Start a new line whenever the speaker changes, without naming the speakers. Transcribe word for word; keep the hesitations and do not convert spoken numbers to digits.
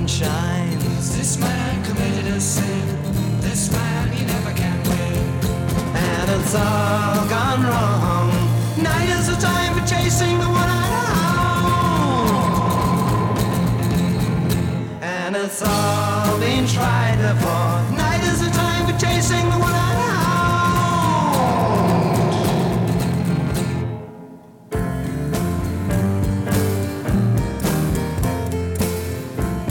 shines.
This man committed a sin. This man, he never can win.
And it's all gone wrong. Night is the time for chasing the one-eyed owl. And it's all been tried before. Night is the time for chasing the one-eyed owl.